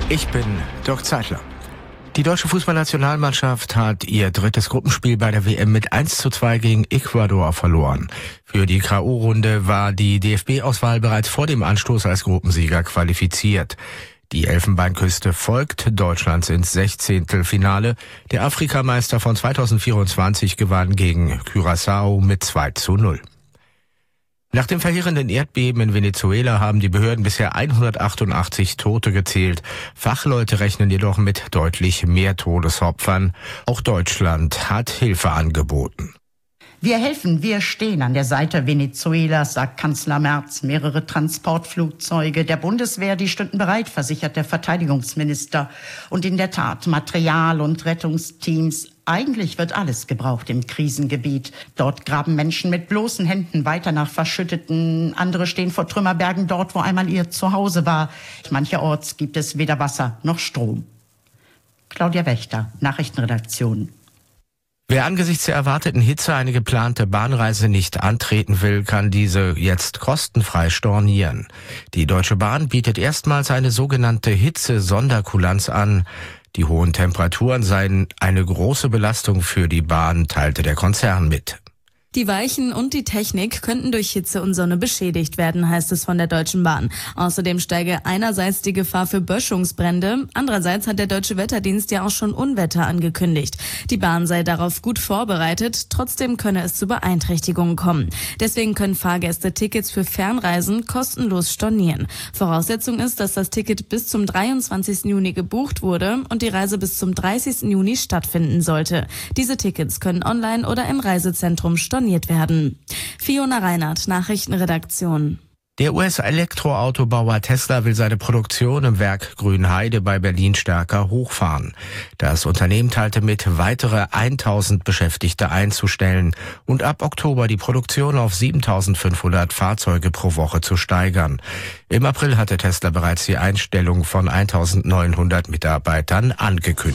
Ich bin Dirk Zeitler. Die deutsche Fußballnationalmannschaft hat ihr drittes Gruppenspiel bei der WM mit 1:2 gegen Ecuador verloren. Für die K.O.-Runde war die DFB-Auswahl bereits vor dem Anstoß als Gruppensieger qualifiziert. Die Elfenbeinküste folgt Deutschlands ins 16. Der Afrikameister von 2024 gewann gegen Curaçao mit 2:0. Nach dem verheerenden Erdbeben in Venezuela haben die Behörden bisher 188 Tote gezählt. Fachleute rechnen jedoch mit deutlich mehr Todesopfern. Auch Deutschland hat Hilfe angeboten. Wir helfen, wir stehen an der Seite Venezuelas, sagt Kanzler Merz. Mehrere Transportflugzeuge der Bundeswehr, die stünden bereit, versichert der Verteidigungsminister. Und in der Tat, Material und Rettungsteams. Eigentlich wird alles gebraucht im Krisengebiet. Dort graben Menschen mit bloßen Händen weiter nach Verschütteten. Andere stehen vor Trümmerbergen dort, wo einmal ihr Zuhause war. Mancherorts gibt es weder Wasser noch Strom. Claudia Wächter, Nachrichtenredaktion. Wer angesichts der erwarteten Hitze eine geplante Bahnreise nicht antreten will, kann diese jetzt kostenfrei stornieren. Die Deutsche Bahn bietet erstmals eine sogenannte Hitze-Sonderkulanz an. Die hohen Temperaturen seien eine große Belastung für die Bahn, teilte der Konzern mit. Die Weichen und die Technik könnten durch Hitze und Sonne beschädigt werden, heißt es von der Deutschen Bahn. Außerdem steige einerseits die Gefahr für Böschungsbrände, andererseits hat der Deutsche Wetterdienst ja auch schon Unwetter angekündigt. Die Bahn sei darauf gut vorbereitet, trotzdem könne es zu Beeinträchtigungen kommen. Deswegen können Fahrgäste Tickets für Fernreisen kostenlos stornieren. Voraussetzung ist, dass das Ticket bis zum 23. Juni gebucht wurde und die Reise bis zum 30. Juni stattfinden sollte. Diese Tickets können online oder im Reisezentrum storniert werden. Fiona Reinhardt, Nachrichtenredaktion. Der US-Elektroautobauer Tesla will seine Produktion im Werk Grünheide bei Berlin stärker hochfahren. Das Unternehmen teilte mit, weitere 1000 Beschäftigte einzustellen und ab Oktober die Produktion auf 7500 Fahrzeuge pro Woche zu steigern. Im April hatte Tesla bereits die Einstellung von 1900 Mitarbeitern angekündigt.